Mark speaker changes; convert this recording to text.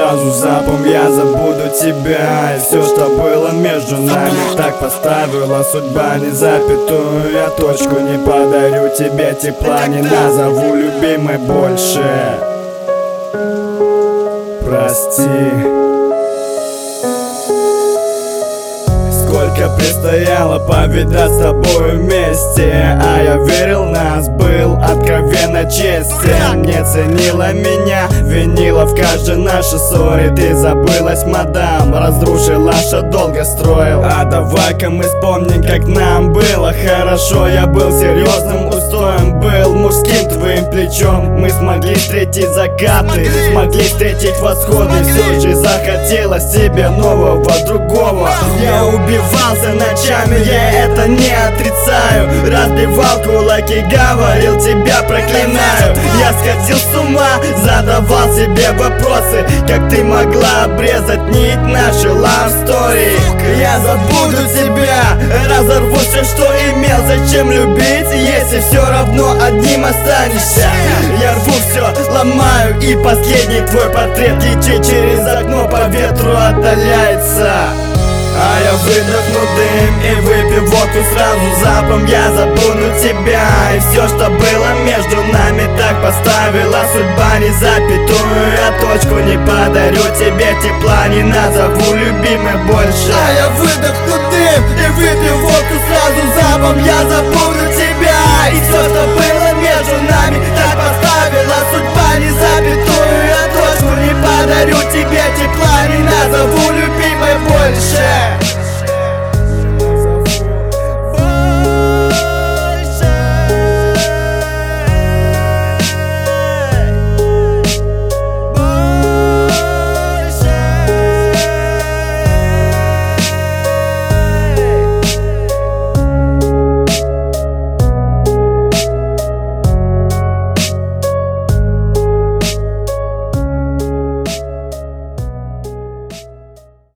Speaker 1: сразу запом, я забуду тебя. И все, что было между нами, так поставила судьба, не запятую я точку. Не подарю тебе тепла, не назову любимой больше. Прости. Сколько предстояло повидать с тобой вместе, а я верил в нас, был откровенно честен. Не ценила меня, винила в каждой нашей ссоре. Ты забылась, мадам, разрушила, что долго строил. А давай-ка мы вспомним, как нам было хорошо. Я был серьезным устоем, был мужским твоим плечом. Мы смогли встретить закаты, смогли встретить восходы. Все же захотелось тебе нового, другого. Я убивался ночами, я это не отрицаю. Разбивал кулаки, говорил, тебя проклинаю. Я сходил с ума, задавал себе вопросы, как ты могла обрезать нить нашей love story. Я забуду тебя, разорву все, что имел. Зачем любить, если все равно одним останешься? Я рву все, ломаю, и последний твой портрет летит через окно, по ветру отдаляется. А я выдохну дым и выпью водку сразу запом. Я забуду тебя, и все, что было между нами, так поставила судьба, не запятую я точку. Не подарю тебе тепла, не назову любимой больше.
Speaker 2: А я выдохну дым и выпью водку сразу запом. Я